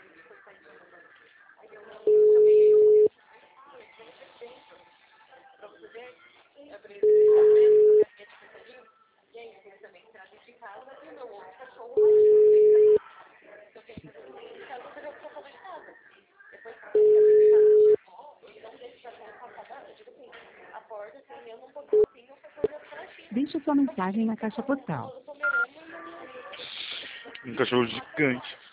Deixe sua mensagem na caixa postal. Um cachorro gigante.